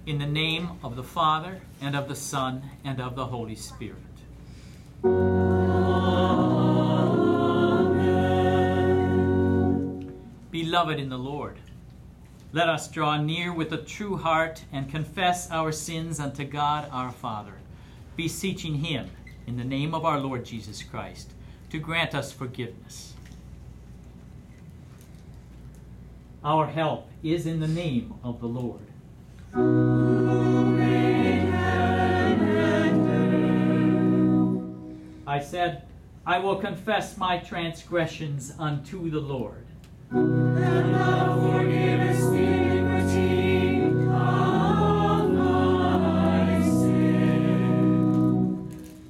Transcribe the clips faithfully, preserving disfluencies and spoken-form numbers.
In the name of the Father, and of the Son, and of the Holy Spirit. Amen. Beloved in the Lord, let us draw near with a true heart and confess our sins unto God our Father, beseeching Him, in the name of our Lord Jesus Christ, to grant us forgiveness. Our help is in the name of the Lord. I said, I will confess my transgressions unto the Lord. And thou forgivest the iniquity of my sin.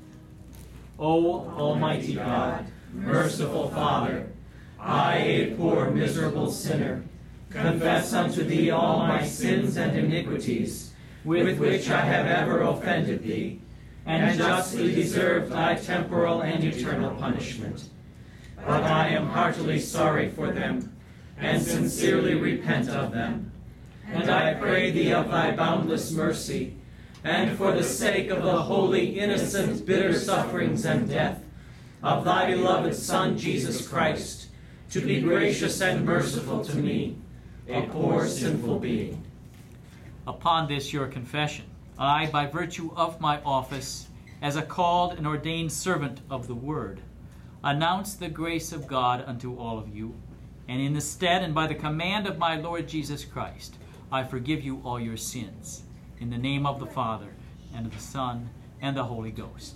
O Almighty God, merciful Father, I, a poor miserable sinner, confess unto Thee all my sins and iniquities, with which I have ever offended Thee, and justly deserved Thy temporal and eternal punishment. But I am heartily sorry for them, and sincerely repent of them. And I pray Thee of Thy boundless mercy, and for the sake of the holy, innocent, bitter sufferings and death of Thy beloved Son, Jesus Christ, to be gracious and merciful to me, a poor sinful being. Upon this your confession, I, by virtue of my office, as a called and ordained servant of the Word, announce the grace of God unto all of you, and in the stead and by the command of my Lord Jesus Christ, I forgive you all your sins, in the name of the Father, and of the Son, and the Holy Ghost.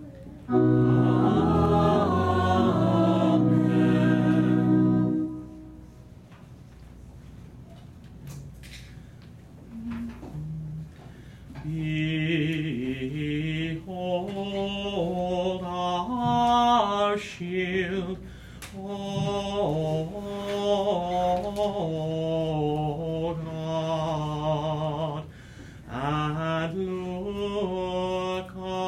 Behold our shield, O God, and look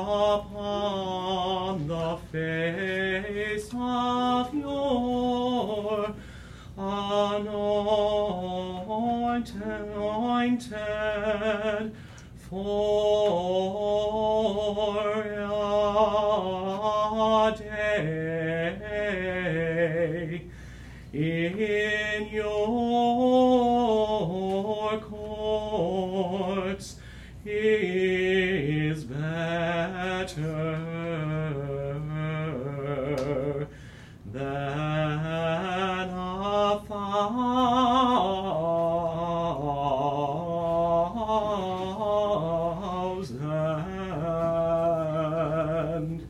upon the face of your anointed, anointed for a day in your courts is better than a thousand.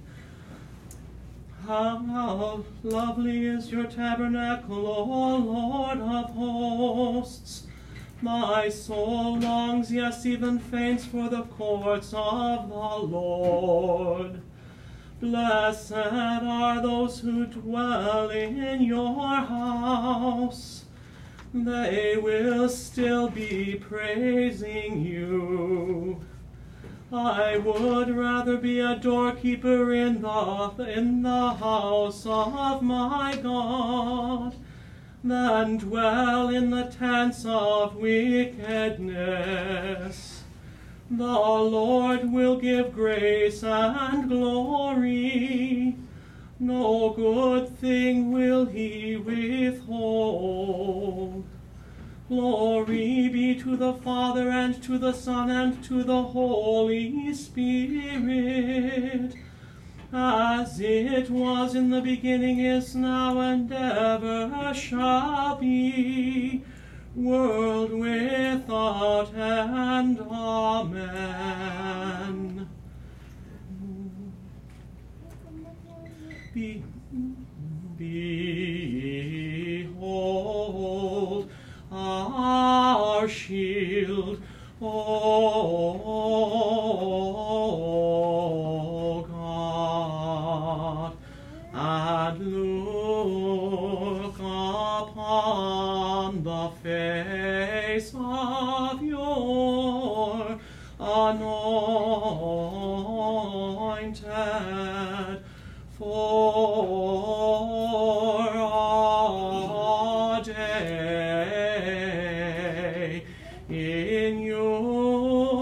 How lovely is your tabernacle, O Lord of hosts! My soul longs, yes, even faints for the courts of the Lord. Blessed are those who dwell in your house. They will still be praising you. I would rather be a doorkeeper in the, in the house of my God than dwell in the tents of wickedness. The Lord will give grace and glory. No good thing will He withhold. Glory be to the Father, and to the Son, and to the Holy Spirit, as it was in the beginning, is now, and ever shall be, world without end. Amen. Be, behold our shield, O God, and look upon the face of your anointed for a day in your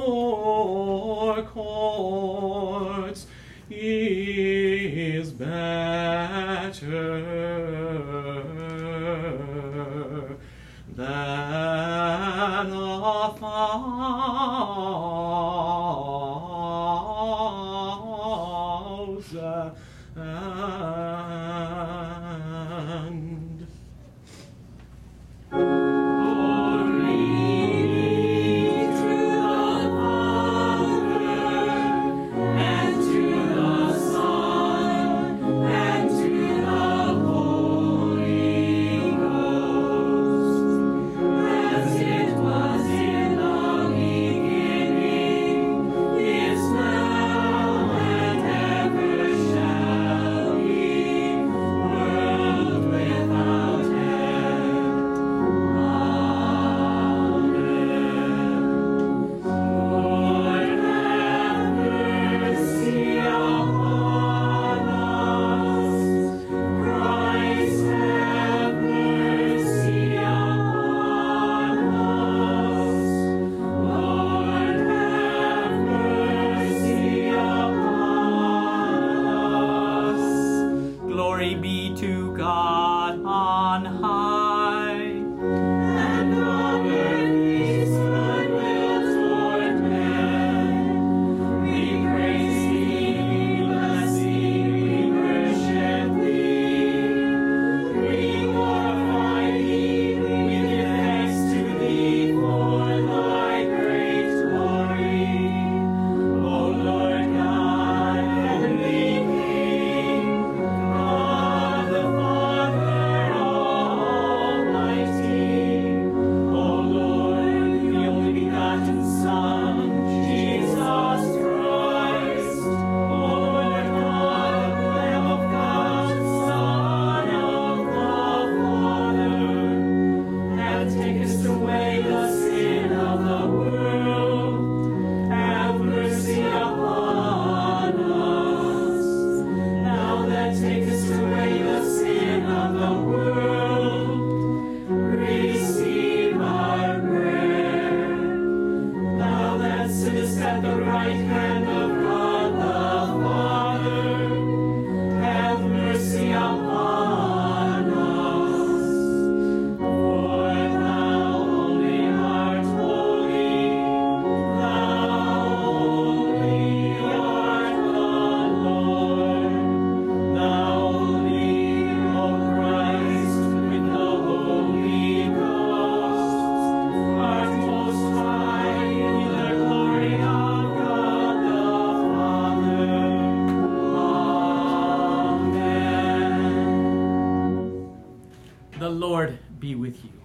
be with you.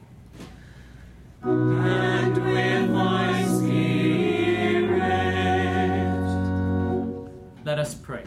And with my spirit. Let us pray.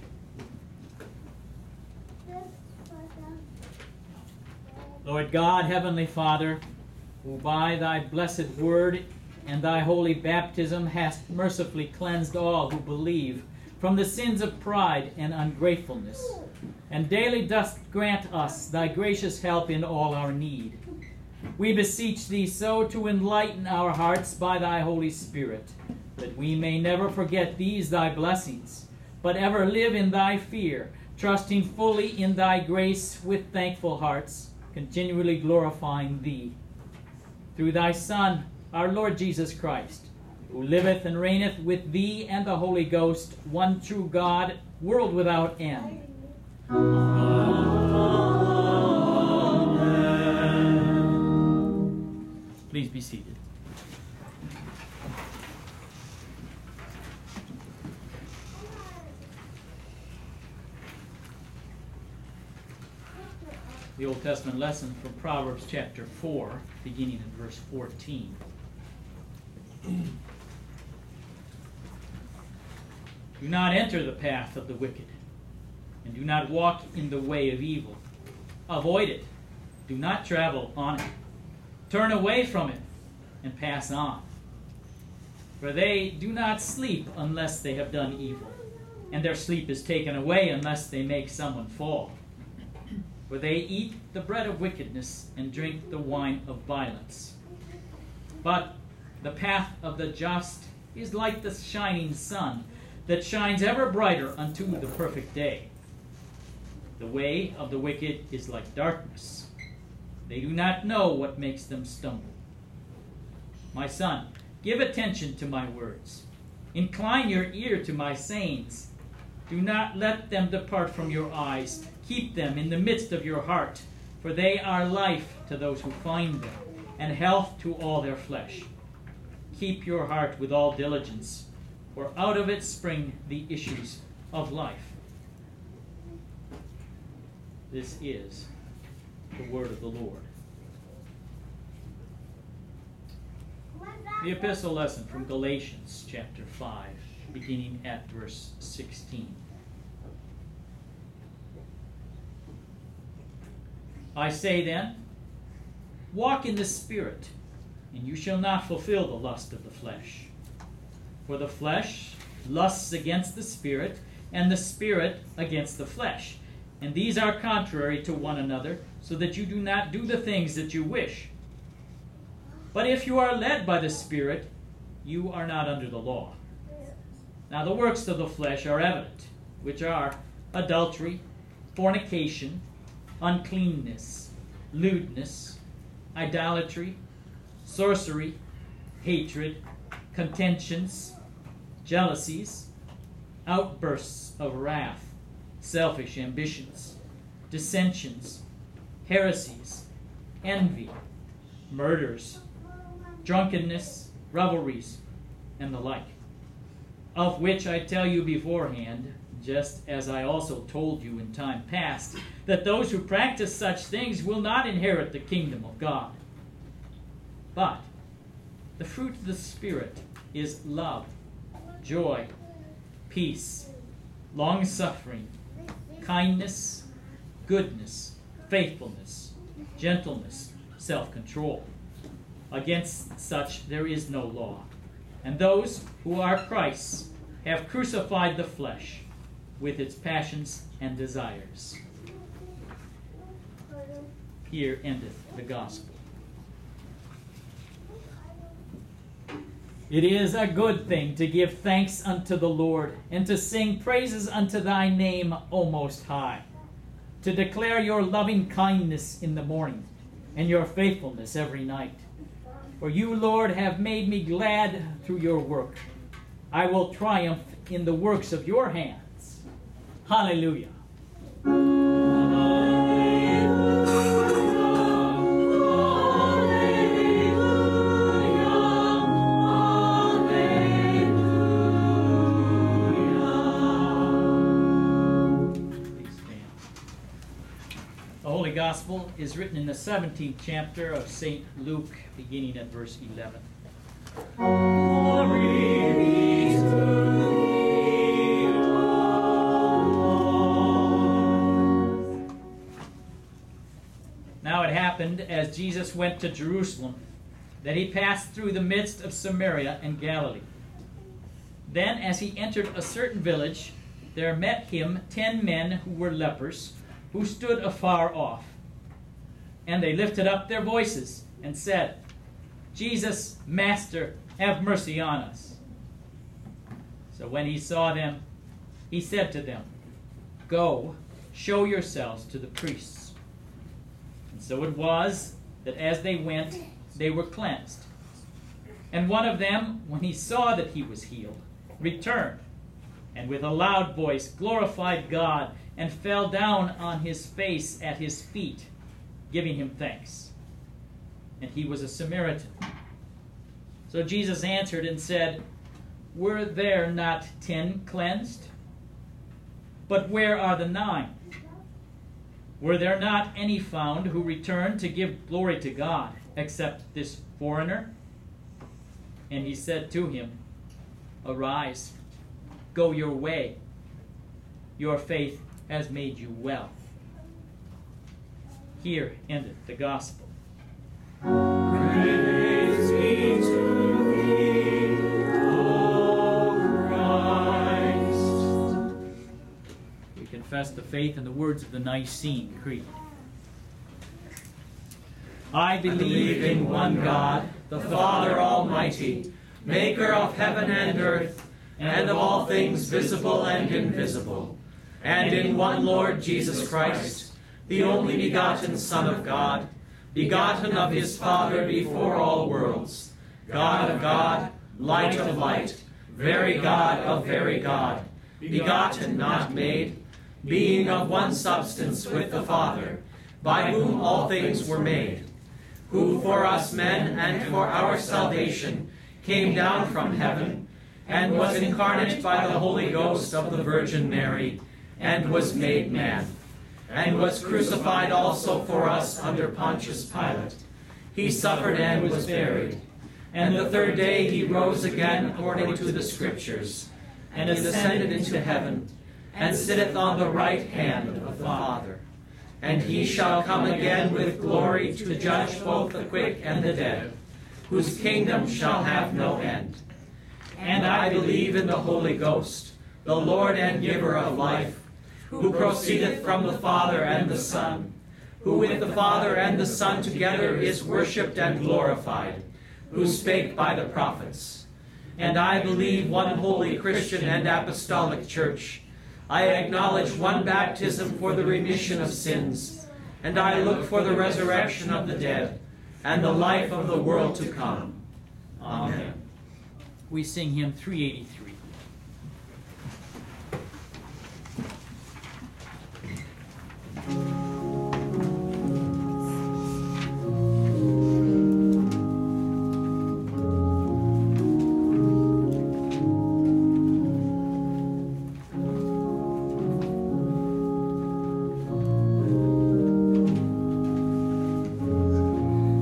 Lord God, Heavenly Father, who by thy blessed word and thy holy baptism hast mercifully cleansed all who believe from the sins of pride and ungratefulness, and daily dost grant us thy gracious help in all our need. We beseech thee so to enlighten our hearts by thy Holy Spirit, that we may never forget these thy blessings, but ever live in thy fear, trusting fully in thy grace with thankful hearts, continually glorifying thee. Through thy Son, our Lord Jesus Christ, who liveth and reigneth with thee and the Holy Ghost, one true God, world without end. Amen. Please be seated. The Old Testament lesson from Proverbs chapter four, beginning in verse fourteen. Do not enter the path of the wicked, and do not walk in the way of evil. Avoid it. Do not travel on it. Turn away from it and pass on. For they do not sleep unless they have done evil, and their sleep is taken away unless they make someone fall. For they eat the bread of wickedness and drink the wine of violence. But the path of the just is like the shining sun that shines ever brighter unto the perfect day. The way of the wicked is like darkness. They do not know what makes them stumble. My son, give attention to my words. Incline your ear to my sayings. Do not let them depart from your eyes. Keep them in the midst of your heart, for they are life to those who find them, and health to all their flesh. Keep your heart with all diligence, for out of it spring the issues of life. This is the word of the Lord. The epistle lesson from Galatians chapter five, beginning at verse sixteen. I say then, walk in the Spirit, and you shall not fulfill the lust of the flesh. For the flesh lusts against the Spirit, and the Spirit against the flesh. And these are contrary to one another, so that you do not do the things that you wish. But if you are led by the Spirit, you are not under the law. Now the works of the flesh are evident, which are adultery, fornication, uncleanness, lewdness, idolatry, sorcery, hatred, contentions, jealousies, outbursts of wrath, selfish ambitions, dissensions, heresies, envy, murders, drunkenness, revelries, and the like, of which I tell you beforehand, just as I also told you in time past, that those who practice such things will not inherit the kingdom of God. But the fruit of the Spirit is love, joy, peace, long-suffering, kindness, goodness, faithfulness, gentleness, self-control. Against such there is no law. And those who are Christ's have crucified the flesh with its passions and desires. Here endeth the gospel. It is a good thing to give thanks unto the Lord, and to sing praises unto thy name, O Most High, to declare your loving kindness in the morning, and your faithfulness every night. For you, Lord, have made me glad through your work. I will triumph in the works of your hands. Hallelujah. Gospel is written in the seventeenth chapter of Saint Luke, beginning at verse eleven. Glory be to thee, O Lord. Now it happened, as Jesus went to Jerusalem, that he passed through the midst of Samaria and Galilee. Then, as he entered a certain village, there met him ten men who were lepers, who stood afar off. And they lifted up their voices and said, Jesus, Master, have mercy on us. So when he saw them, he said to them, Go, show yourselves to the priests. And so it was that as they went, they were cleansed. And one of them, when he saw that he was healed, returned, and with a loud voice glorified God, and fell down on his face at his feet, giving him thanks. And he was a Samaritan. So Jesus answered and said, Were there not ten cleansed? But where are the nine? Were there not any found who returned to give glory to God, except this foreigner? And he said to him, Arise, go your way. Your faith has made you well. Here endeth the gospel. Praise be to thee, O Christ. We confess the faith and the words of the Nicene Creed. I I believe in one God, the Father Almighty, maker of heaven and earth, and of all things visible and invisible, and in one Lord Jesus Christ, the only begotten Son of God, begotten of his Father before all worlds, God of God, light of light, very God of very God, begotten, not made, being of one substance with the Father, by whom all things were made, who for us men and for our salvation came down from heaven, and was incarnate by the Holy Ghost of the Virgin Mary, and was made man, and was crucified also for us under Pontius Pilate. He suffered and was buried, and the third day he rose again according to the Scriptures, and ascended into heaven, and sitteth on the right hand of the Father. And he shall come again with glory to judge both the quick and the dead, whose kingdom shall have no end. And I believe in the Holy Ghost, the Lord and giver of life, who proceedeth from the Father and the Son, who with the Father and the Son together is worshipped and glorified, who spake by the prophets. And I believe one holy Christian and apostolic church. I acknowledge one baptism for the remission of sins, and I look for the resurrection of the dead and the life of the world to come. Amen. We sing hymn three eighty-three.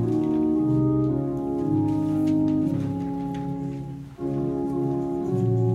Thank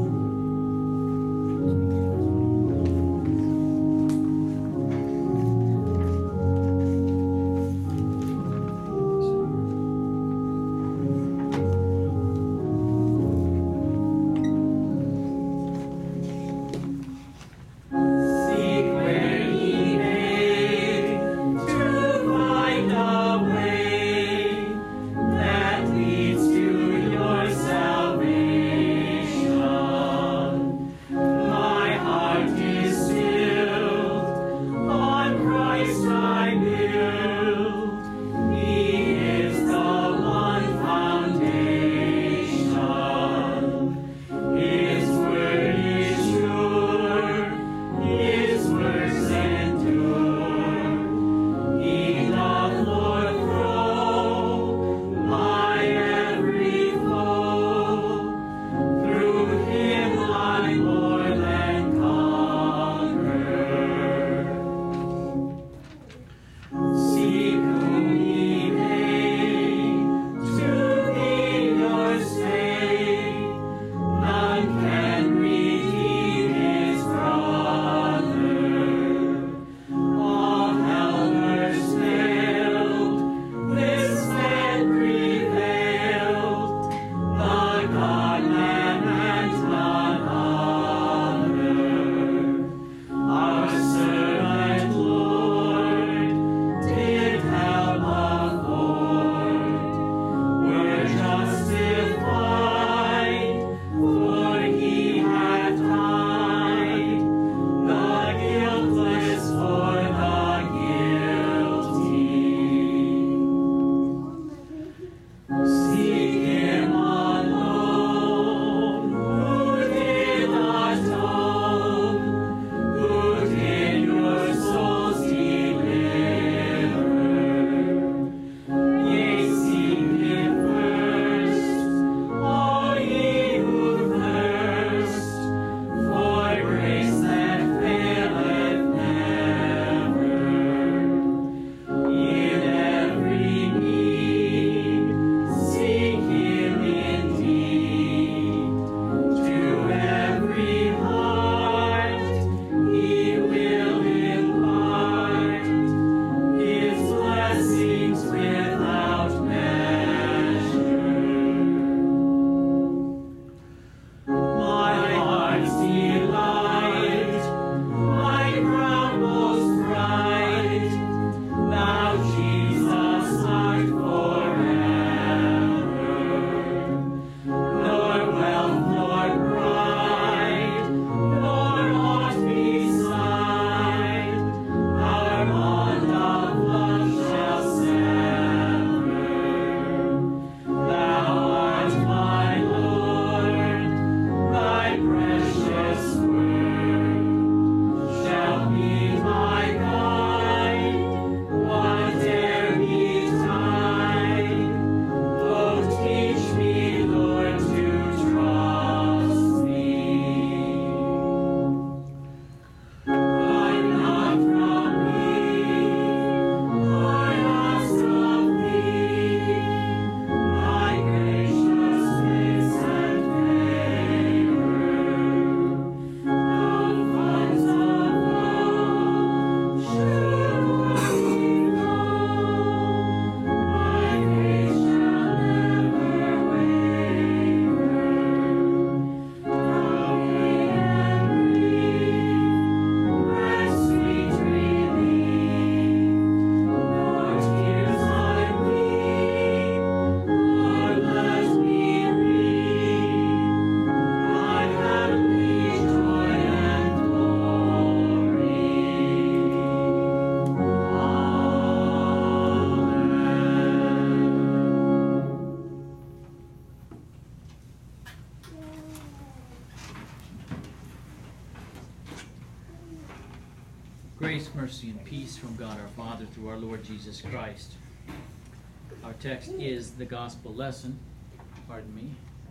Grace, mercy, and peace from God our Father through our Lord Jesus Christ. Our text is the gospel lesson. Pardon me.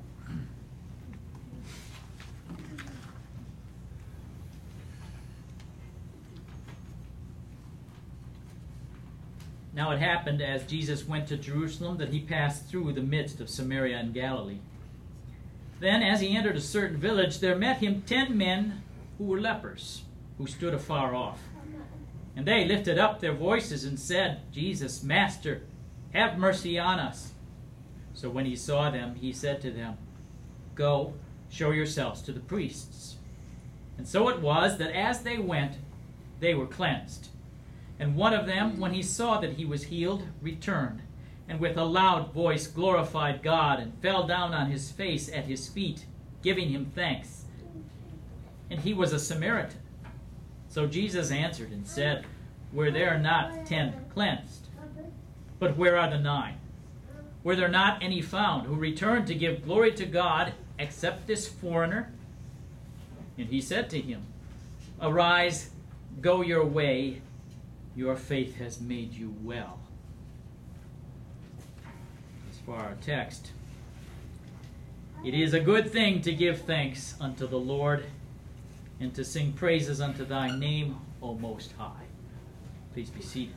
Now it happened, as Jesus went to Jerusalem, that he passed through the midst of Samaria and Galilee. Then, as he entered a certain village, there met him ten men who were lepers, who stood afar off. And they lifted up their voices and said, Jesus, Master, have mercy on us. So when he saw them, he said to them, Go, show yourselves to the priests. And so it was that as they went, they were cleansed. And one of them, when he saw that he was healed, returned, and with a loud voice glorified God, and fell down on his face at his feet, giving him thanks. And he was a Samaritan. So Jesus answered and said, Were there not ten cleansed? But where are the nine? Were there not any found who returned to give glory to God, except this foreigner? And he said to him, Arise, go your way, your faith has made you well. As for our text, it is a good thing to give thanks unto the Lord, and to sing praises unto thy name, O Most High. Please be seated.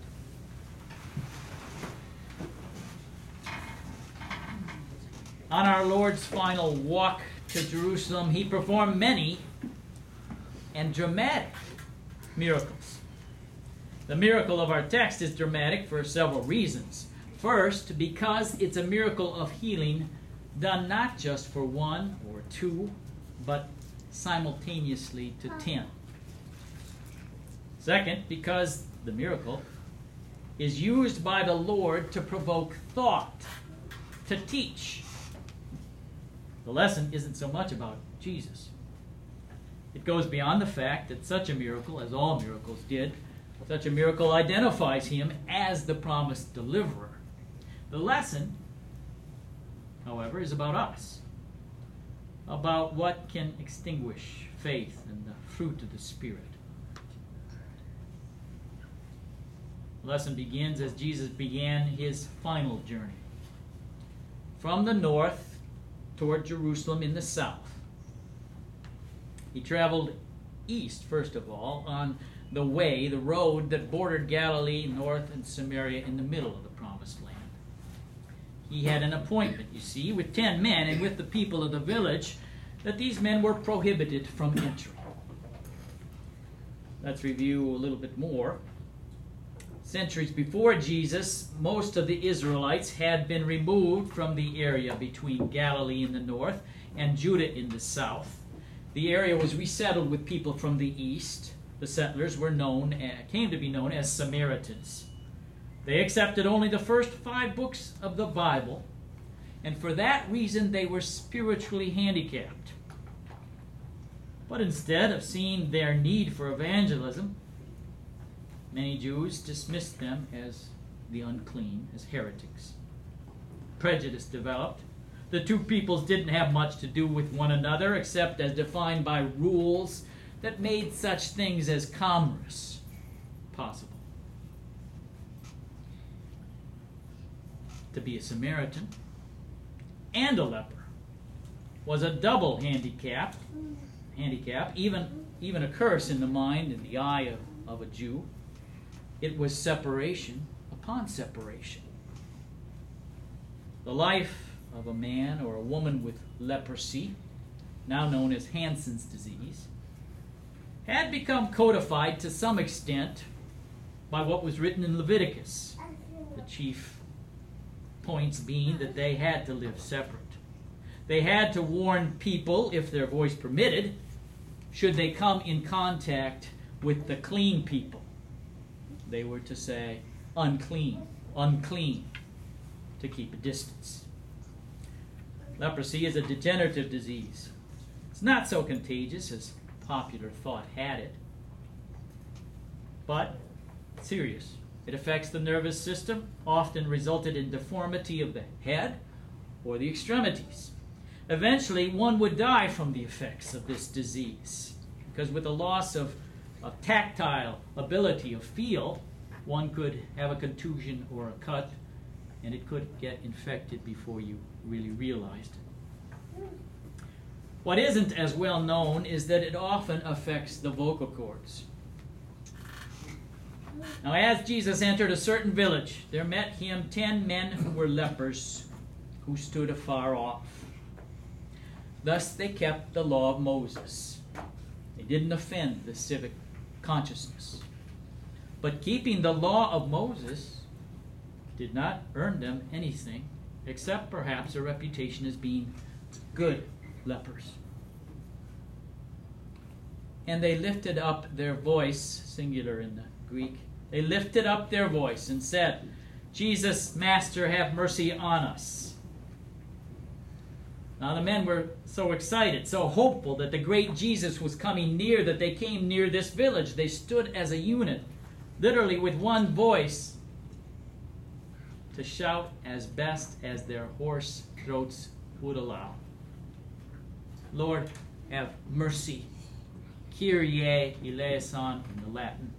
On our Lord's final walk to Jerusalem, he performed many and dramatic miracles. The miracle of our text is dramatic for several reasons. First, because it's a miracle of healing done not just for one or two, but simultaneously to ten. Second, because the miracle is used by the Lord to provoke thought, to teach. The lesson isn't so much about Jesus. It goes beyond the fact that such a miracle, as all miracles did, such a miracle identifies him as the promised deliverer. The lesson, however, is about us, about what can extinguish faith and the fruit of the Spirit. The lesson begins as Jesus began his final journey from the north toward Jerusalem in the south. He traveled east, first of all, on the way, the road that bordered Galilee, north, and Samaria in the middle of the promised land. He had an appointment, you see, with ten men and with the people of the village, that these men were prohibited from entering. Let's review a little bit more. Centuries before Jesus, most of the Israelites had been removed from the area between Galilee in the north and Judah in the south. The area was resettled with people from the east. The settlers were known, came to be known as Samaritans. They accepted only the first five books of the Bible, and for that reason they were spiritually handicapped. But instead of seeing their need for evangelism, many Jews dismissed them as the unclean, as heretics. Prejudice developed. The two peoples didn't have much to do with one another except as defined by rules that made such things as commerce possible. To be a Samaritan and a leper was a double handicap, handicap, even, even a curse in the mind and the eye of, of a Jew. It was separation upon separation. The life of a man or a woman with leprosy, now known as Hansen's disease, had become codified to some extent by what was written in Leviticus, the chief points being that they had to live separate. They had to warn people, if their voice permitted, should they come in contact with the clean people. They were to say, unclean, unclean, to keep a distance. Leprosy is a degenerative disease. It's not so contagious as popular thought had it, but serious. It affects the nervous system, often resulted in deformity of the head or the extremities. Eventually, one would die from the effects of this disease, because with the loss of of tactile ability of feel, one could have a contusion or a cut, and it could get infected before you really realized it. What isn't as well known is that it often affects the vocal cords. Now, as Jesus entered a certain village, there met him ten men who were lepers, who stood afar off. Thus they kept the law of Moses. They didn't offend the civic consciousness. But keeping the law of Moses did not earn them anything, except perhaps a reputation as being good lepers. And they lifted up their voice, singular in the Greek, they lifted up their voice and said, "Jesus, Master, have mercy on us." Now the men were so excited, so hopeful that the great Jesus was coming near that they came near this village. They stood as a unit, literally with one voice, to shout as best as their hoarse throats would allow. "Lord, have mercy." Kyrie eleison in the Latin.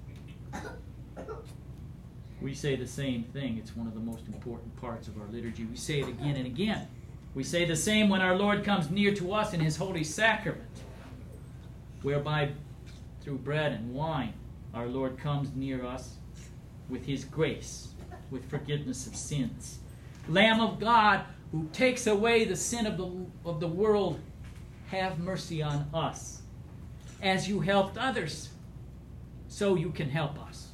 We say the same thing. It's one of the most important parts of our liturgy. We say it again and again. We say the same when our Lord comes near to us in his holy sacrament, whereby through bread and wine our Lord comes near us with his grace, with forgiveness of sins. Lamb of God, who takes away the sin of the, of the world, have mercy on us. As you helped others, so you can help us.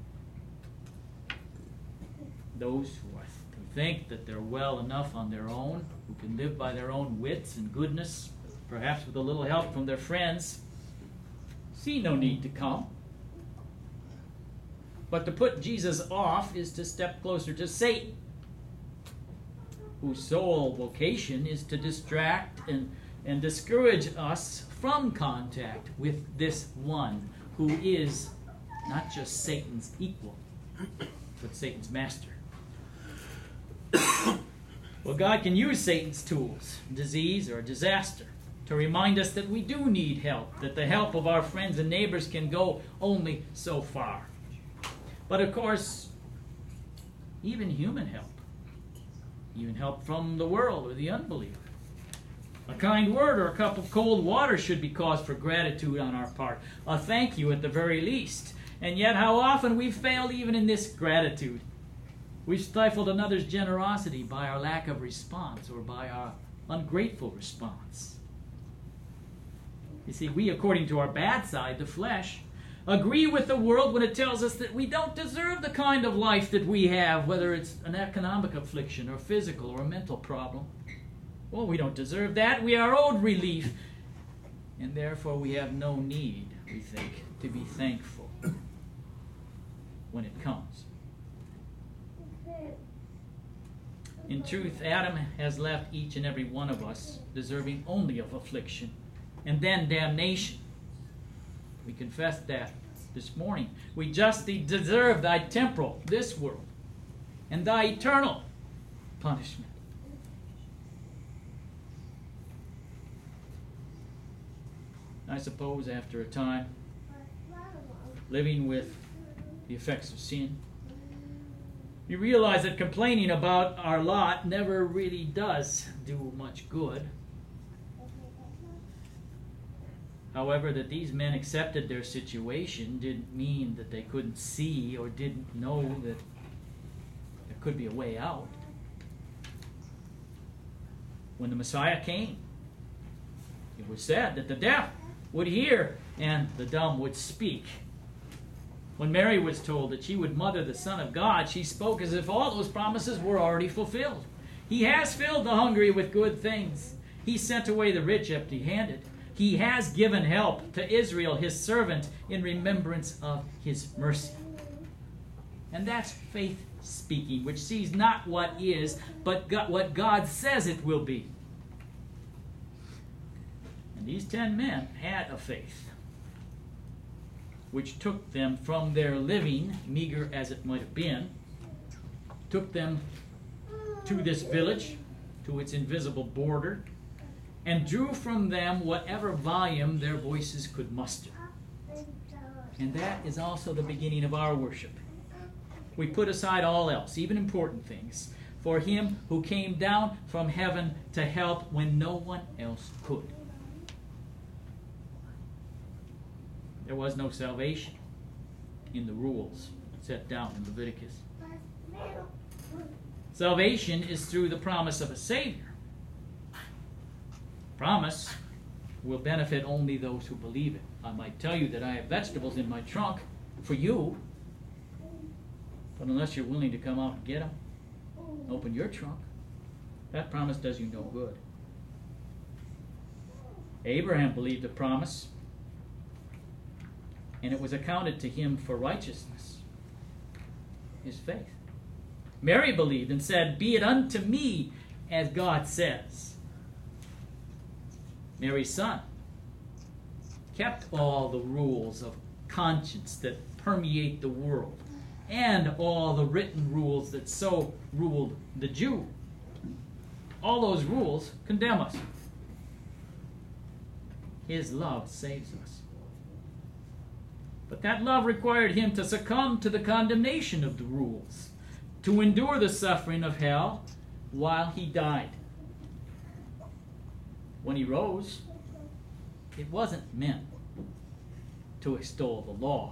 Those who, are, who think that they're well enough on their own, who can live by their own wits and goodness, perhaps with a little help from their friends, see no need to come. But to put Jesus off is to step closer to Satan, whose sole vocation is to distract and, and discourage us from contact with this one who is not just Satan's equal, but Satan's master. Well, God can use Satan's tools, disease or disaster, to remind us that we do need help, that the help of our friends and neighbors can go only so far. But of course, even human help, even help from the world or the unbeliever, a kind word or a cup of cold water should be cause for gratitude on our part, a thank you at the very least. And yet how often we've failed even in this gratitude. We've stifled another's generosity by our lack of response or by our ungrateful response. You see, we, according to our bad side, the flesh, agree with the world when it tells us that we don't deserve the kind of life that we have, whether it's an economic affliction or physical or a mental problem. Well, we don't deserve that. We are owed relief. And therefore we have no need, we think, to be thankful when it comes. In truth, Adam has left each and every one of us deserving only of affliction and then damnation. We confessed that this morning. We justly deserve thy temporal, this world, and thy eternal punishment. I suppose after a time, living with the effects of sin, you realize that complaining about our lot never really does do much good. However, that these men accepted their situation didn't mean that they couldn't see or didn't know that there could be a way out. When the Messiah came, it was said that the deaf would hear and the dumb would speak. When Mary was told that she would mother the Son of God, she spoke as if all those promises were already fulfilled. He has filled the hungry with good things. He sent away the rich empty-handed. He has given help to Israel, his servant, in remembrance of his mercy. And that's faith speaking, which sees not what is, but what God says it will be. And these ten men had a faith which took them from their living, meager as it might have been, took them to this village, to its invisible border, and drew from them whatever volume their voices could muster. And that is also the beginning of our worship. We put aside all else, even important things, for him who came down from heaven to help when no one else could. There was no salvation in the rules set down in Leviticus. Salvation is through the promise of a Savior. Promise will benefit only those who believe it. I might tell you that I have vegetables in my trunk for you, but unless you're willing to come out and get them, open your trunk, that promise does you no good. Abraham believed a promise, and it was accounted to him for righteousness, his faith. Mary believed and said, "Be it unto me as God says." Mary's son kept all the rules of conscience that permeate the world, and all the written rules that so ruled the Jew. All those rules condemn us. His love saves us. But that love required him to succumb to the condemnation of the rules, to endure the suffering of hell while he died. When he rose, it wasn't meant to extol the law.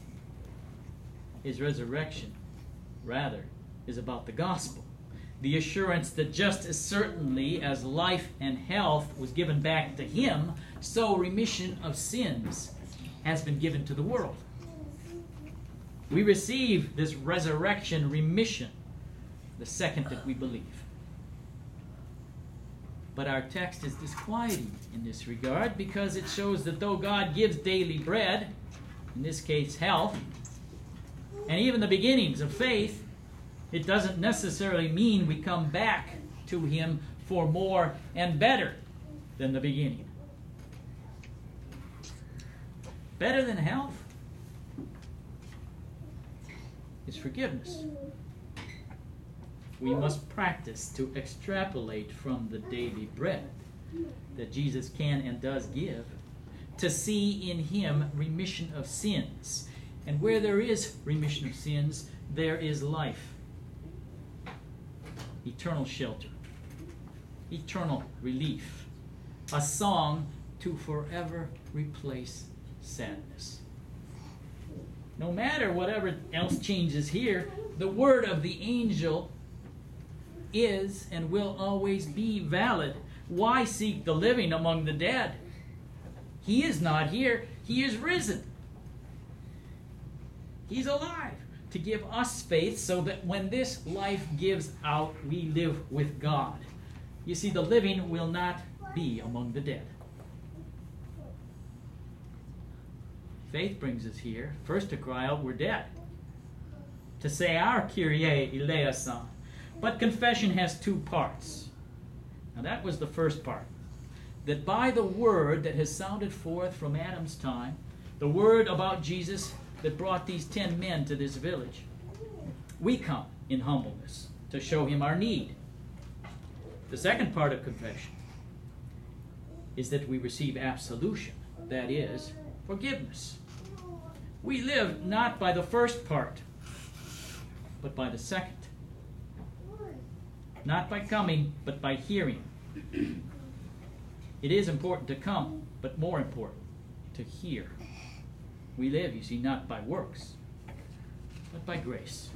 His resurrection, rather, is about the gospel, the assurance that just as certainly as life and health was given back to him, so remission of sins has been given to the world. We receive this resurrection remission the second that we believe. But our text is disquieting in this regard because it shows that though God gives daily bread, in this case health, and even the beginnings of faith, it doesn't necessarily mean we come back to him for more and better than the beginning. Better than health is forgiveness. We must practice to extrapolate from the daily bread that Jesus can and does give to see in him remission of sins. And where there is remission of sins, there is life, eternal shelter, eternal relief, a song to forever replace sadness. No matter whatever else changes here, the word of the angel is and will always be valid. Why seek the living among the dead? He is not here. He is risen. He's alive to give us faith so that when this life gives out, we live with God. You see, the living will not be among the dead. Faith brings us here, first to cry out, we're dead. To say our Kyrie eleison. But confession has two parts. Now that was the first part. That by the word that has sounded forth from Adam's time, the word about Jesus that brought these ten men to this village, we come in humbleness to show him our need. The second part of confession is that we receive absolution, that is, forgiveness. We live not by the first part, but by the second. Not by coming, but by hearing. It is important to come, but more important, to hear. We live, you see, not by works, but by grace.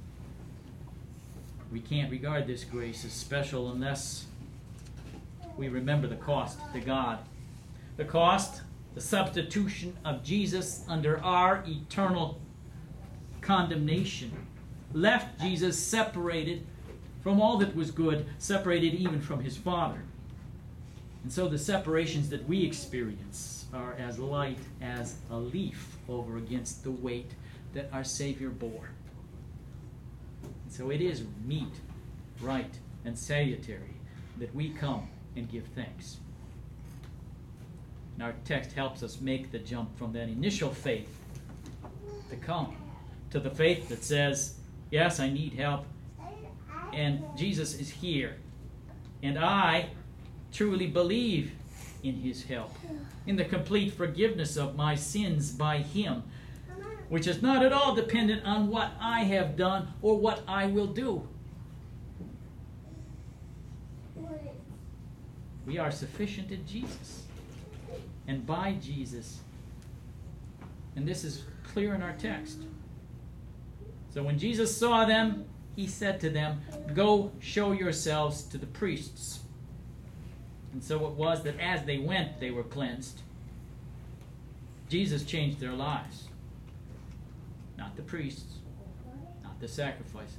We can't regard this grace as special unless we remember the cost to God. The cost, the substitution of Jesus under our eternal condemnation, left Jesus separated from all that was good, separated even from his Father. And so the separations that we experience are as light as a leaf over against the weight that our Savior bore. And so it is meet, right, and salutary that we come and give thanks. And our text helps us make the jump from that initial faith to come to the faith that says, yes, I need help, and Jesus is here, and I truly believe in his help, in the complete forgiveness of my sins by him, which is not at all dependent on what I have done or what I will do. We are sufficient in Jesus and by Jesus. And this is clear in our text. So when Jesus saw them, he said to them, "Go show yourselves to the priests." And so it was that as they went, they were cleansed. Jesus changed their lives. Not the priests, not the sacrifices.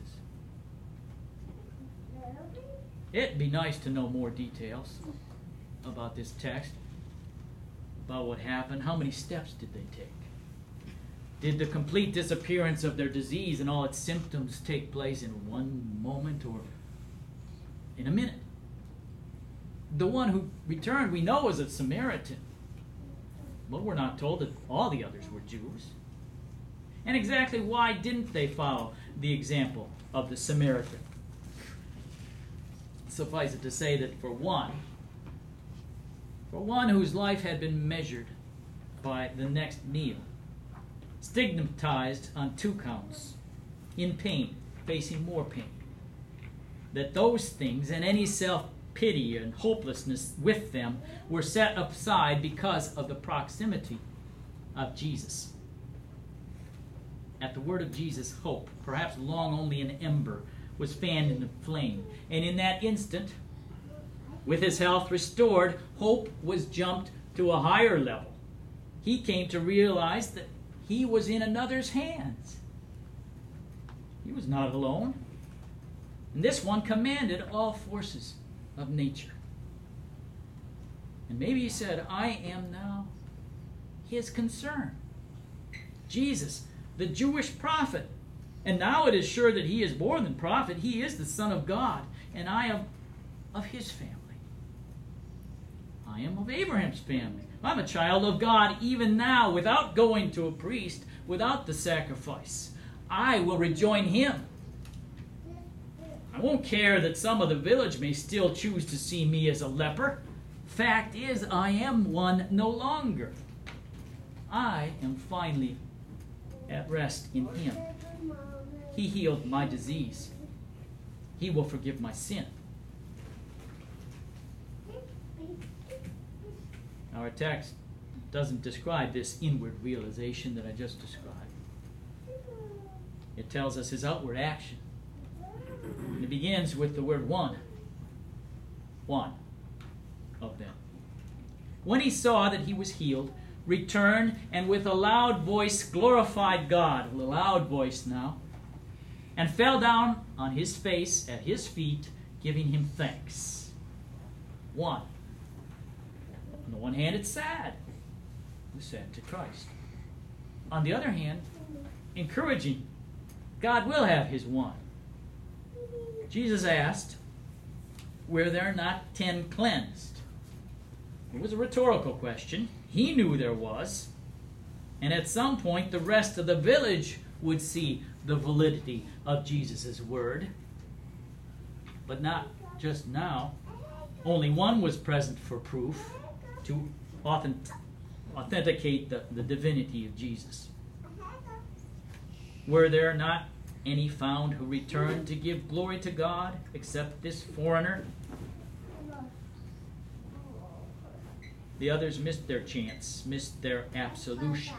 It'd be nice to know more details about this text, about what happened. How many steps did they take? Did the complete disappearance of their disease and all its symptoms take place in one moment or in a minute? The one who returned, we know, was a Samaritan. But we're not told that all the others were Jews. And exactly why didn't they follow the example of the Samaritan? Suffice it to say that for one, for one whose life had been measured by the next meal, stigmatized on two counts, in pain, facing more pain, that those things and any self-pity and hopelessness with them were set aside because of the proximity of Jesus. At the word of Jesus, hope, perhaps long only an ember, was fanned into flame. And in that instant, with his health restored, hope was jumped to a higher level. He came to realize that he was in another's hands. He was not alone. And this one commanded all forces of nature. And maybe he said, "I am now his concern." Jesus, the Jewish prophet. And now it is sure that he is more than prophet. He is the Son of God. And I am of his family. I am of Abraham's family. I'm a child of God even now, without going to a priest, without the sacrifice. I will rejoin him. I won't care that some of the village may still choose to see me as a leper. Fact is, I am one no longer. I am finally at rest in him. He healed my disease. He will forgive my sin. Our text doesn't describe this inward realization that I just described. It tells us his outward action. And it begins with the word one. One of them. When he saw that he was healed, returned, and with a loud voice glorified God, a loud voice now, and fell down on his face at his feet, giving him thanks. One. On the one hand, it's sad. It was sad to Christ. On the other hand, encouraging. God will have his one. Jesus asked, "Were there not ten cleansed?" It was a rhetorical question. He knew there was. And at some point, the rest of the village would see the validity of Jesus' word. But not just now. Only one was present for proof, to authenticate the, the divinity of Jesus. Were there not any found who returned to give glory to God, except this foreigner? The others missed their chance, missed their absolution.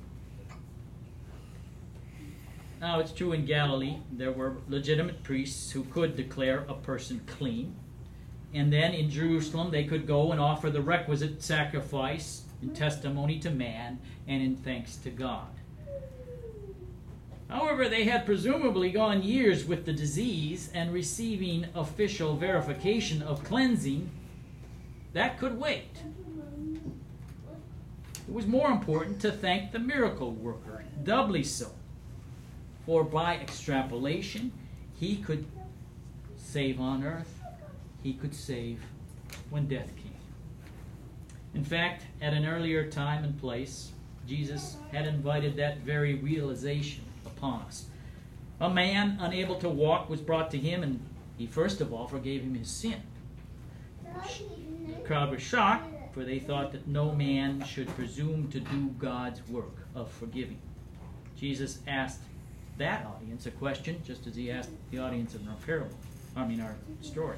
Now, it's true in Galilee, there were legitimate priests who could declare a person clean. And then in Jerusalem, they could go and offer the requisite sacrifice in testimony to man and in thanks to God. However, they had presumably gone years with the disease, and receiving official verification of cleansing, that could wait. It was more important to thank the miracle worker, doubly so. For by extrapolation, he could save on earth, he could save when death came. In fact, at an earlier time and place, Jesus had invited that very realization upon us. A man unable to walk was brought to him, and he first of all forgave him his sin. The crowd was shocked, for they thought that no man should presume to do God's work of forgiving. Jesus asked that audience a question, just as he asked the audience in our parable, I mean our story.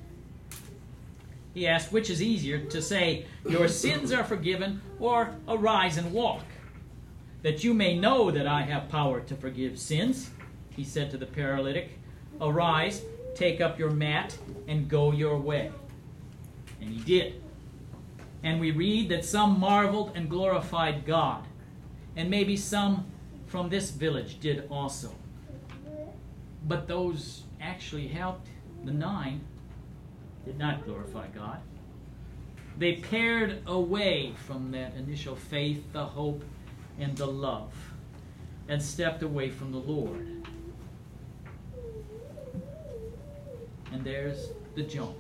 He asked, which is easier to say, your sins are forgiven, or arise and walk? That you may know that I have power to forgive sins, he said to the paralytic, arise, take up your mat, and go your way. And he did. And we read that some marveled and glorified God, and maybe some from this village did also. But those actually helped the nine did not glorify God. They pared away from that initial faith, the hope, and the love, and stepped away from the Lord. And there's the jump.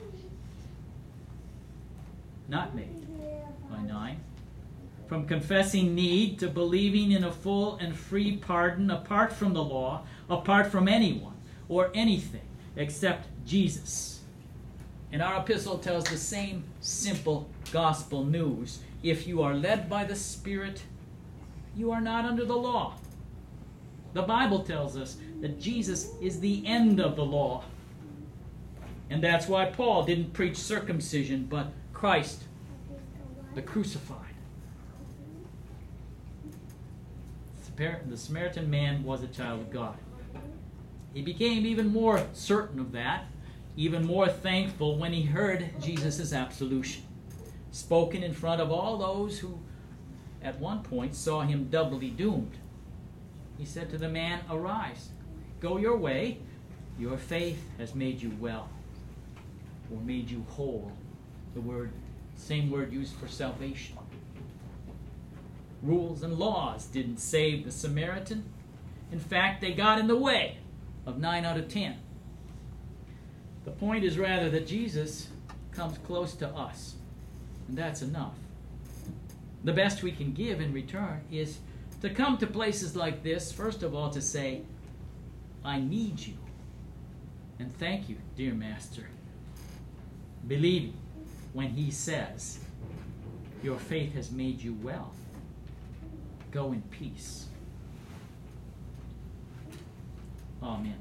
Not made by nine. From confessing need to believing in a full and free pardon apart from the law, apart from anyone or anything except Jesus. And our epistle tells the same simple gospel news. If you are led by the Spirit, you are not under the law. The Bible tells us that Jesus is the end of the law. And that's why Paul didn't preach circumcision, but Christ, the crucified. The Samaritan man was a child of God. He became even more certain of that, even more thankful when he heard Jesus' absolution, spoken in front of all those who at one point saw him doubly doomed. He said to the man, arise, go your way, your faith has made you well, or made you whole. The word, same word used for salvation. Rules and laws didn't save the Samaritan. In fact, they got in the way of nine out of ten. The point is rather that Jesus comes close to us, and that's enough. The best we can give in return is to come to places like this, first of all, to say, I need you, and thank you, dear Master. Believing when he says, your faith has made you well. Go in peace. Amen.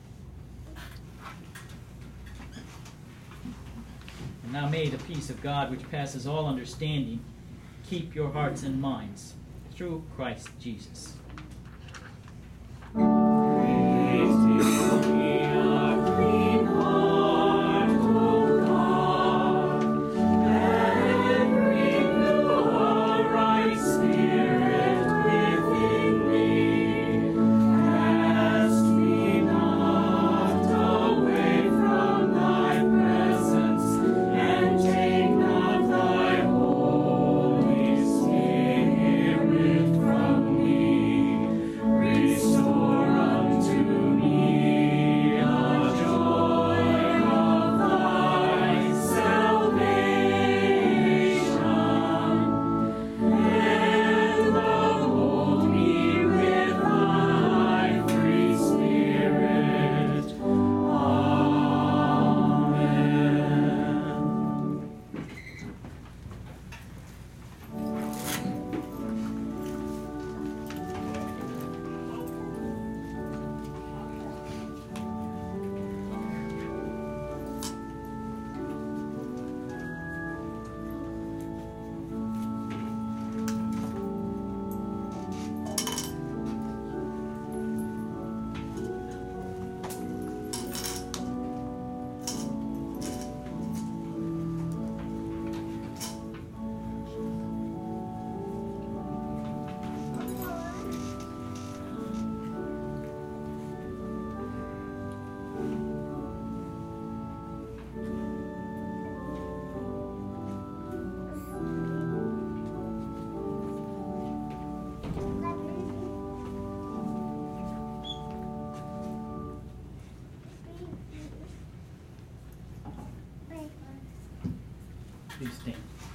And now may the peace of God, which passes all understanding, keep your hearts and minds through Christ Jesus. Please stand.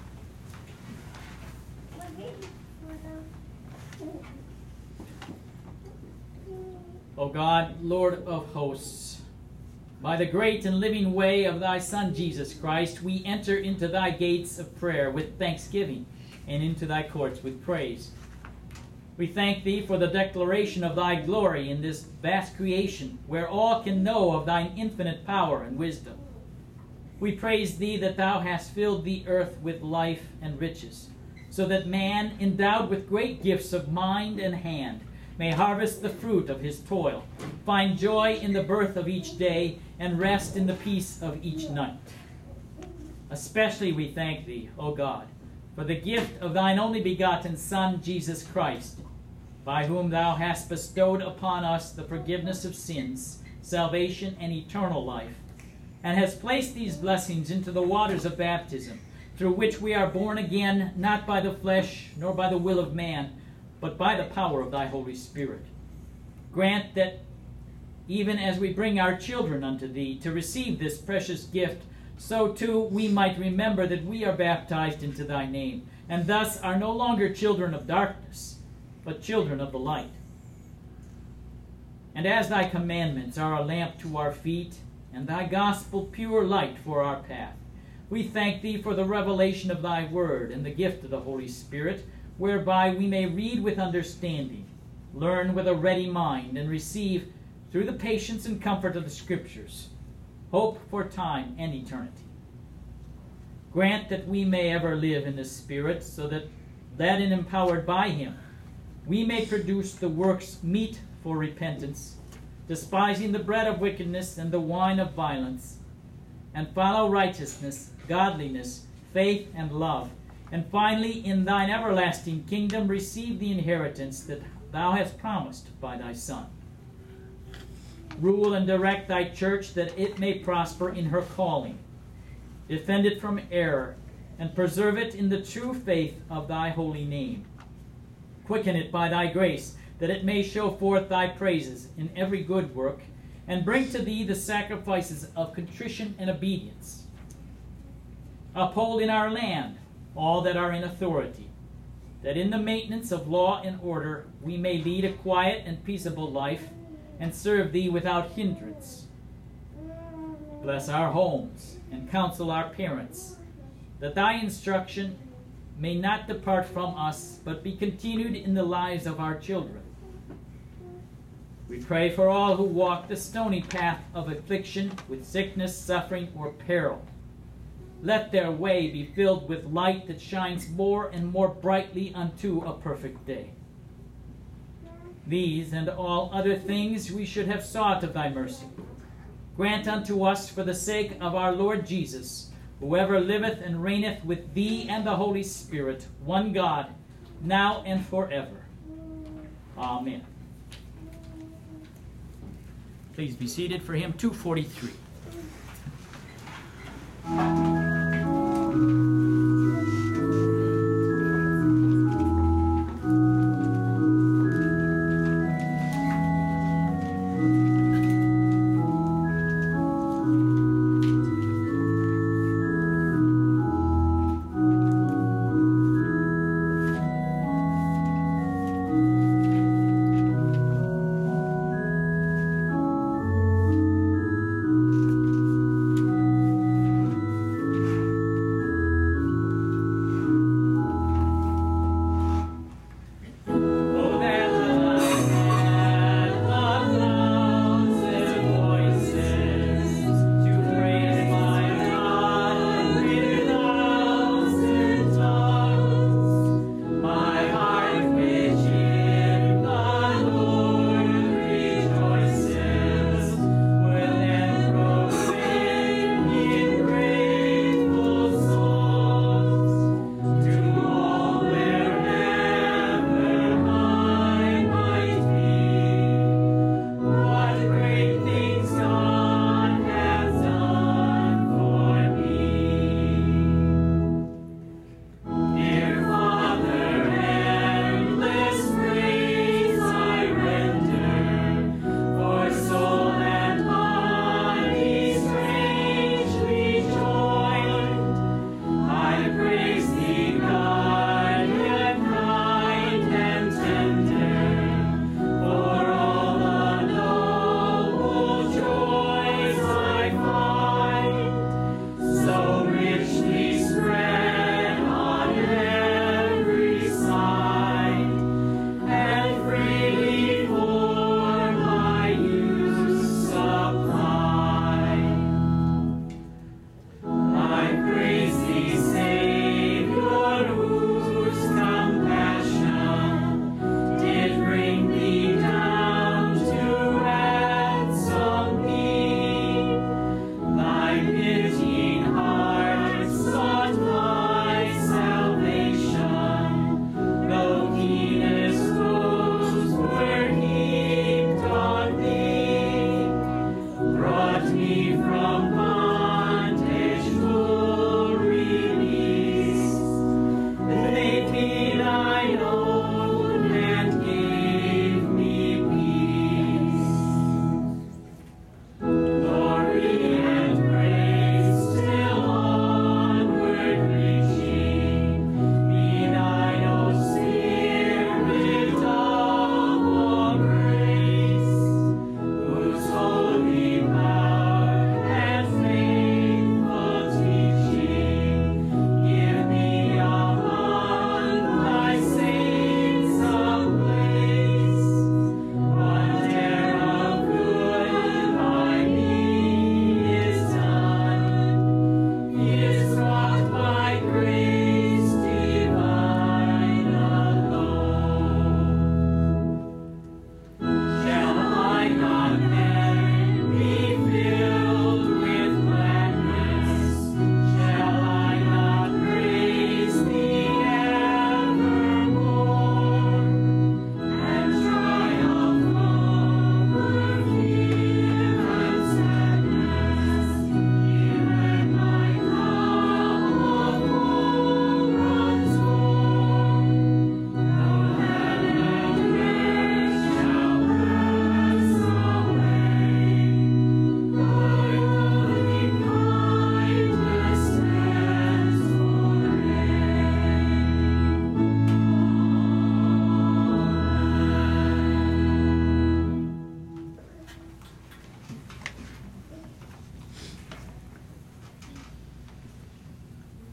O God, Lord of hosts, by the great and living way of thy Son Jesus Christ, we enter into thy gates of prayer with thanksgiving and into thy courts with praise. We thank thee for the declaration of thy glory in this vast creation, where all can know of thine infinite power and wisdom. We praise thee that thou hast filled the earth with life and riches, so that man, endowed with great gifts of mind and hand, may harvest the fruit of his toil, find joy in the birth of each day, and rest in the peace of each night. Especially we thank thee, O God, for the gift of thine only begotten Son, Jesus Christ, by whom thou hast bestowed upon us the forgiveness of sins, salvation, and eternal life, and hast placed these blessings into the waters of baptism, through which we are born again, not by the flesh, nor by the will of man, but by the power of thy Holy Spirit. Grant that even as we bring our children unto thee to receive this precious gift, so too we might remember that we are baptized into thy name, and thus are no longer children of darkness, but children of the light. And as thy commandments are a lamp to our feet, and thy gospel pure light for our path, we thank thee for the revelation of thy word and the gift of the Holy Spirit, whereby we may read with understanding, learn with a ready mind, and receive, through the patience and comfort of the Scriptures, hope for time and eternity. Grant that we may ever live in the Spirit, so that, that and empowered by him, we may produce the works meet for repentance, despising the bread of wickedness and the wine of violence, and follow righteousness, godliness, faith, and love, and finally in thine everlasting kingdom receive the inheritance that thou hast promised by thy Son. Rule and direct thy church that it may prosper in her calling. Defend it from error, and preserve it in the true faith of thy holy name. Quicken it by thy grace, that it may show forth thy praises in every good work, and bring to thee the sacrifices of contrition and obedience. Uphold in our land all that are in authority, that in the maintenance of law and order we may lead a quiet and peaceable life, and serve thee without hindrance. Bless our homes, and counsel our parents, that thy instruction may not depart from us, but be continued in the lives of our children. We pray for all who walk the stony path of affliction with sickness, suffering, or peril. Let their way be filled with light that shines more and more brightly unto a perfect day. These and all other things we should have sought of thy mercy. Grant unto us for the sake of our Lord Jesus, who ever liveth and reigneth with thee and the Holy Spirit, one God, now and forever. Amen. Please be seated for hymn two forty-three. Thank you.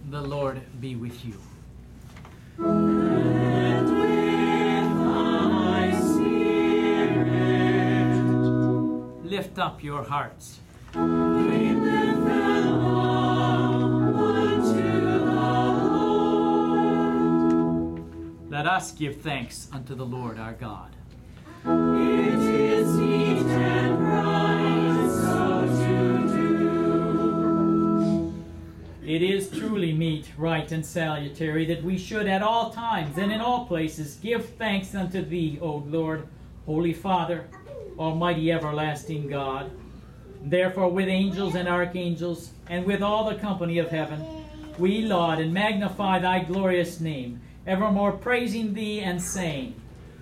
The Lord be with you. And with thy spirit. Lift up your hearts. We lift them up unto the Lord. Let us give thanks unto the Lord our God. It is meet and right so to do. It is truly meet, right, and salutary that we should at all times and in all places give thanks unto Thee, O Lord, Holy Father, Almighty everlasting God. Therefore with angels and archangels, and with all the company of heaven, we laud and magnify Thy glorious name, evermore praising Thee and saying,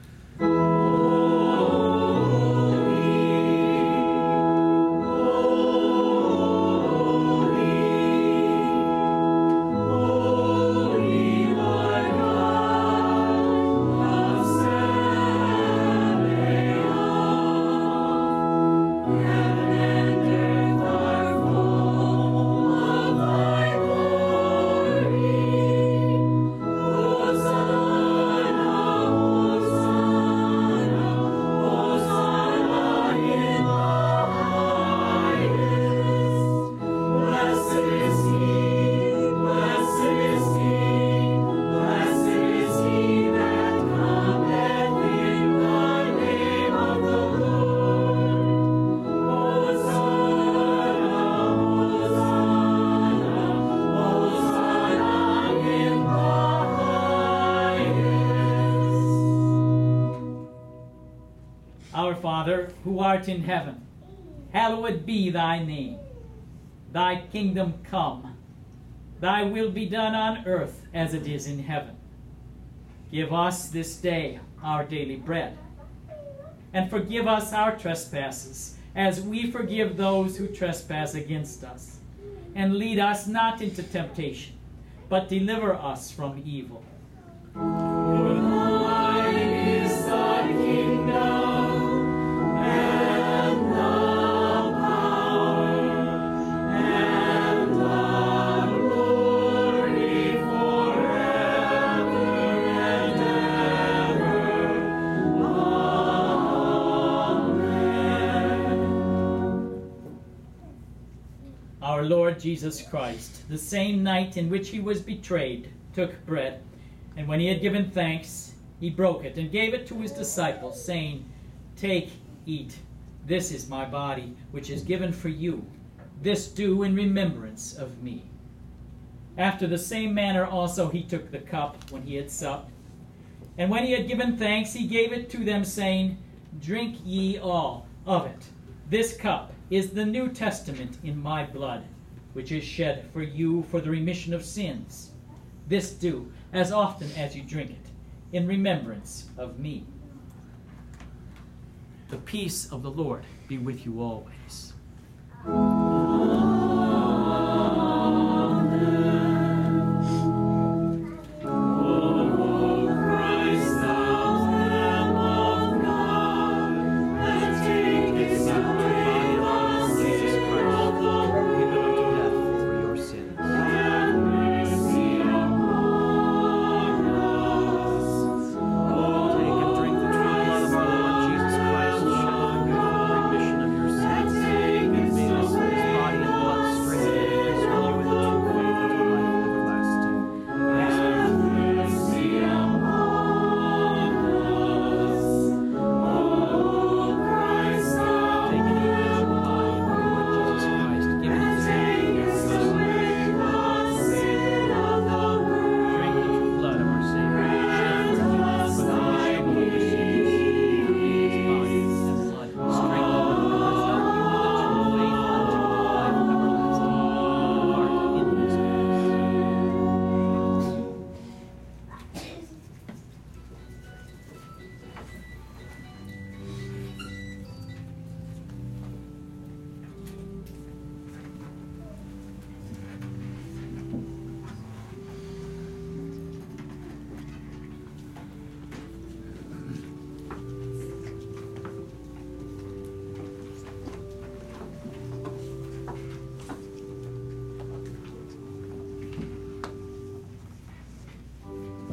Our Father, who art in heaven, hallowed be Thy name. Thy kingdom come. Thy will be done on earth as it is in heaven. Give us this day our daily bread. And forgive us our trespasses, as we forgive those who trespass against us. And lead us not into temptation, but deliver us from evil. For thine is the kingdom, and the power, and the glory forever and ever. Amen. Our Lord Jesus Christ, the same night in which he was betrayed, took bread, and when he had given thanks, he broke it and gave it to his disciples, saying, Take, eat. This is my body, which is given for you. This do in remembrance of me. After the same manner also he took the cup when he had supped. And when he had given thanks, he gave it to them, saying, Drink ye all of it. This cup is the New Testament in my blood, which is shed for you for the remission of sins. This do, as often as you drink it, in remembrance of me. The peace of the Lord be with you always. Take and drink the true blood of our Lord Jesus Christ, shed for you for the remission of your sins.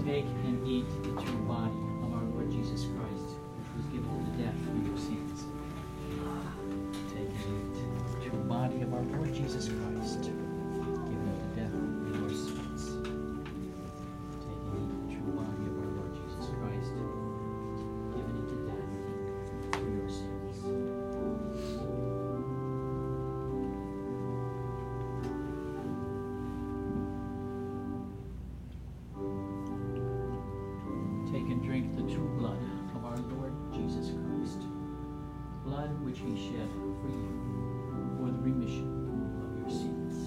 Take and eat the true body of our Lord Jesus Christ, which was given to death for your sins. Take and eat the true body of our Lord Jesus Christ, given to death for your sins. Take and eat the true body of our Lord Jesus Christ, given into death for your sins. Take and drink the true blood of our Lord Jesus Christ, blood which he shed for you for the remission of your sins.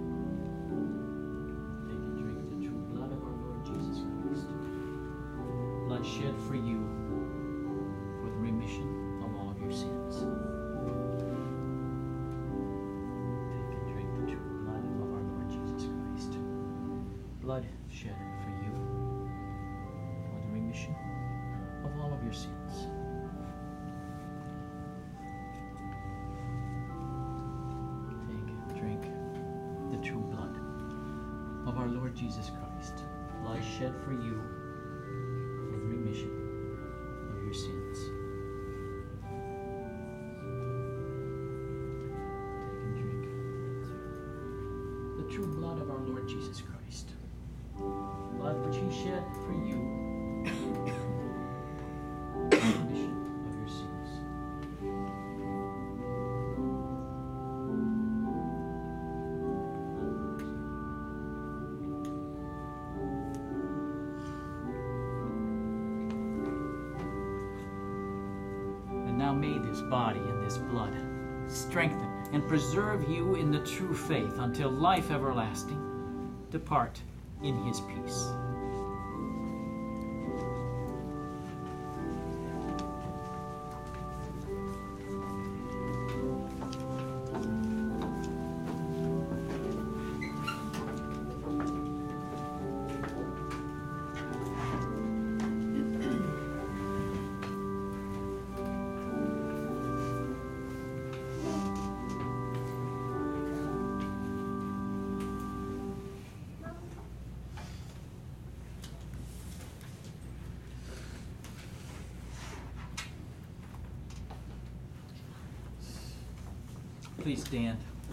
Take and drink the true blood of our Lord Jesus Christ, blood shed for you for the remission of all your sins. Take and drink the true blood of our Lord Jesus Christ, blood shed for you for the remission of all of your sins. Take, drink the true blood of our Lord Jesus Christ, blood shed for you for the remission of your sins. Take and drink the true blood of our Lord Jesus Christ, blood which he shed for you for the remission of your sins. And now may this body and this blood strengthen and preserve you in the true faith until life everlasting. Depart in his peace. Please stand.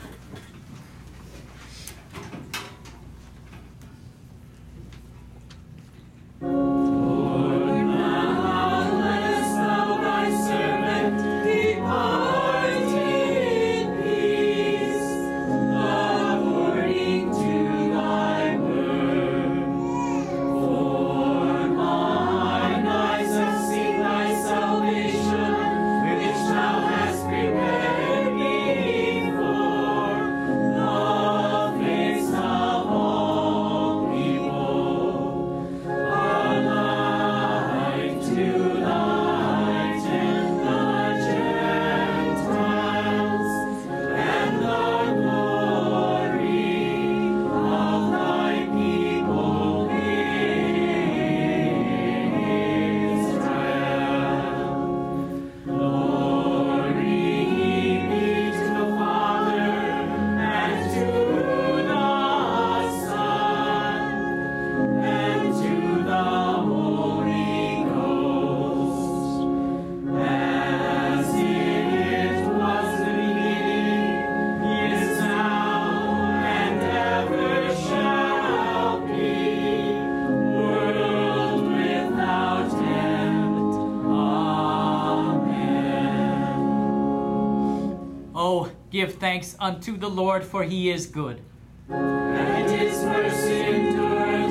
Give thanks unto the Lord, for he is good. And his mercy endures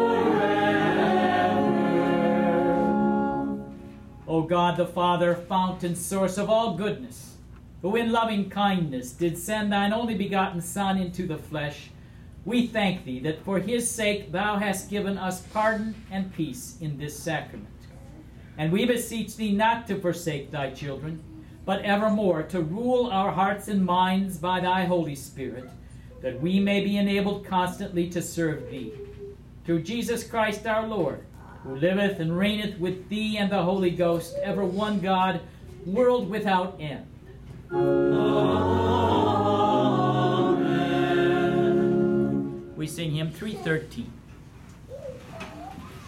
forever. O God the Father, fountain, source of all goodness, who in loving kindness did send thine only begotten Son into the flesh, we thank thee that for his sake thou hast given us pardon and peace in this sacrament. And we beseech thee not to forsake thy children, but evermore to rule our hearts and minds by thy Holy Spirit, that we may be enabled constantly to serve thee. Through Jesus Christ our Lord, who liveth and reigneth with thee and the Holy Ghost, ever one God, world without end. Amen. We sing hymn three thirteen.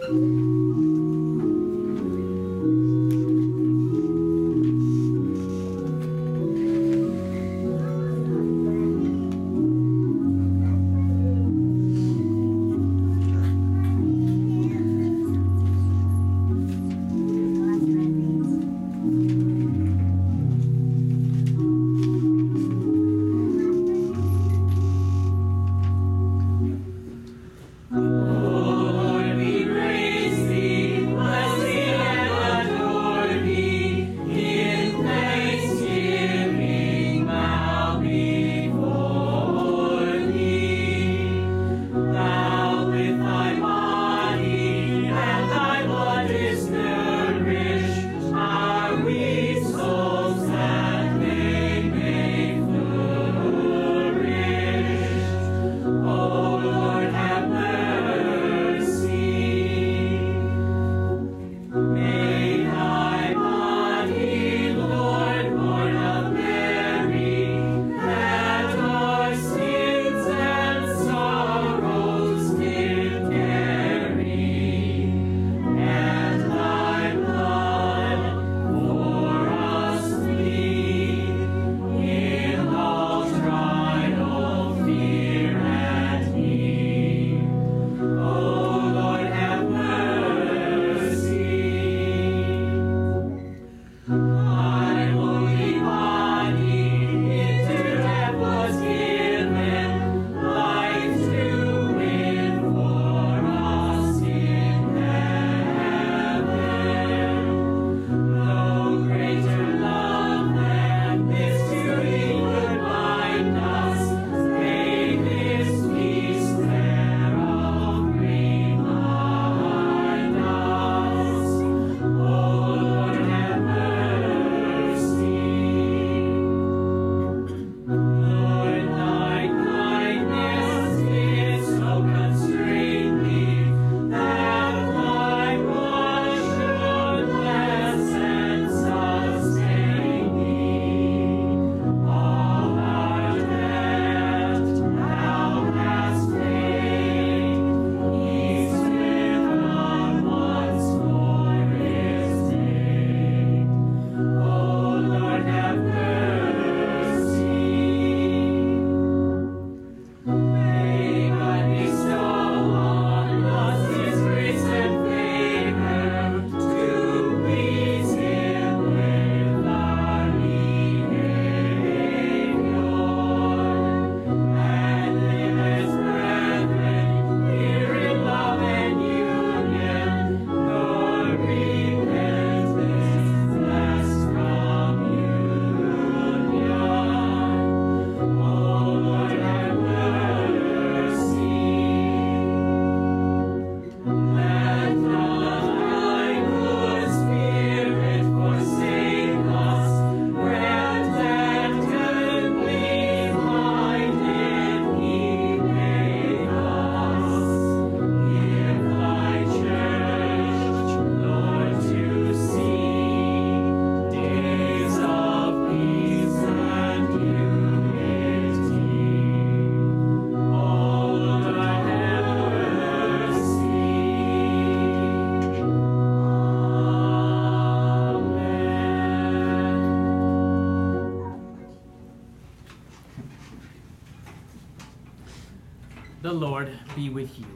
The Lord be with you.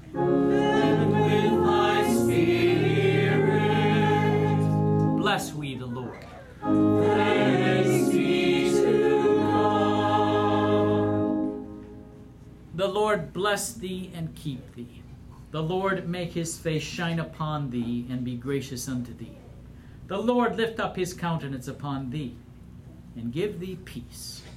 And with thy spirit. Bless we the Lord. Thanks be to God. The Lord bless thee and keep thee. The Lord make his face shine upon thee and be gracious unto thee. The Lord lift up his countenance upon thee and give thee peace.